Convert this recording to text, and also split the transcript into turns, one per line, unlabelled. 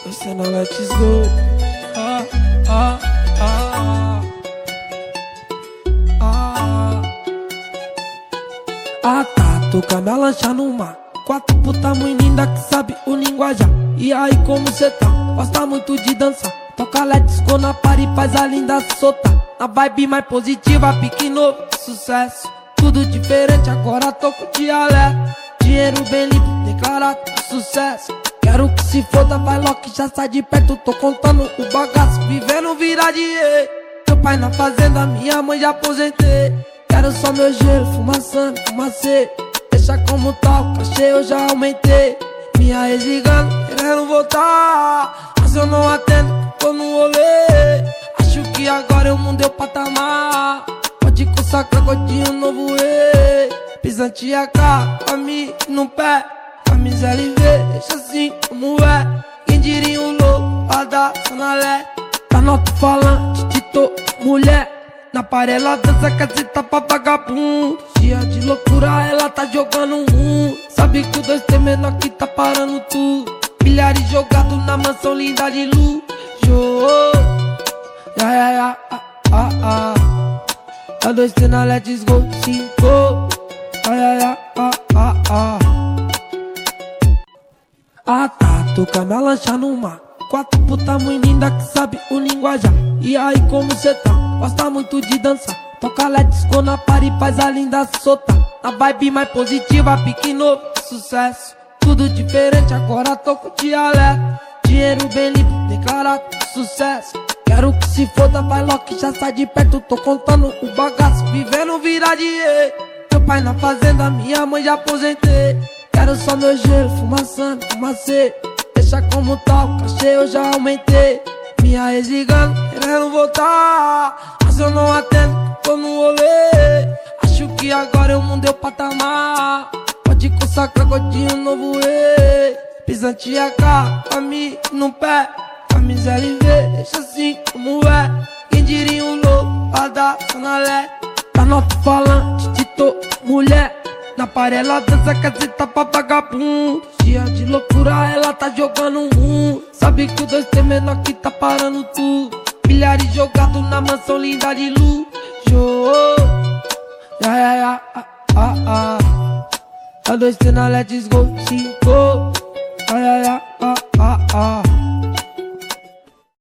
Você não let's go. Ah, ah, ah, ah. Ah tá, toca minha lancha no mar. Quatro puta muito linda que sabe o linguajar. E aí como cê tá? Gosta muito de dançar. Toca let's go na party, faz a linda soltar. Na vibe mais positiva, pique novo, sucesso. Tudo diferente, agora tô com dialeto. Dinheiro bem limpo, declarado, sucesso. Quero que se foda, vai logo que já sai de perto. Tô contando o bagaço, vivendo vida de rei. Meu pai na fazenda, minha mãe já aposentei. Quero só meu gelo, fumaçando, fumacê. Deixa como tá, o cachê eu já aumentei. Minha ex ligando, querendo voltar. Mas eu não atendo, tô no rolê. Acho que agora eu mudei o patamar. Pode consagrar godinho novo rei. Pisante AK, caminho no pé. Camisa LV, deixa assim como é. Quem diria um louco, a dar sonalé. Tá no alto-falante, Tito, mulher. Na parela dança caseta pra vagabundo. Dia de loucura, ela tá jogando sabe que o 2 tem menor que tá parando tudo. Milhares jogado na mansão linda de luxo. Ya, ya, ya, A 2 tem na let's go, 5. Ya, ya, Ah tá, toca minha lancha no mar. Quatro puta muito linda que sabe o linguajar. E aí como cê tá? Gosta muito de dançar. Toca let's go na party, faz a linda soltar. Na vibe mais positiva, pique novo, sucesso. Tudo diferente, agora tô com dialeto. Dinheiro bem limpo, declarado, sucesso. Quero que se foda, vai logo que já sai de perto. Tô contando o bagaço, vivendo vida de rei. Meu pai na fazenda, minha mãe já aposentei. Quero só meu gelo, fumaçando, fumacê. Deixa como tá, o cachê eu já aumentei. Minha ex ligando, querendo voltar. Mas eu não atendo, tô no rolê. Acho que agora eu mudei o patamar. Pode consagrar godinho novo rei. Pisante AK, caminho no pé. Camisa LV, deixa assim como é. Quem diria um louco, a dar sonalé. Tá no alto-falante, Tito, mulher. Na parela dança caseta pra vagabundo. Dia de loucura, ela tá jogando sabe que o 2 tem menor que tá parando tudo. Milhares jogado na mansão linda de luxo. Ya, ya, ya, A 2 tem na let's go, 5. Ya, ya, ya,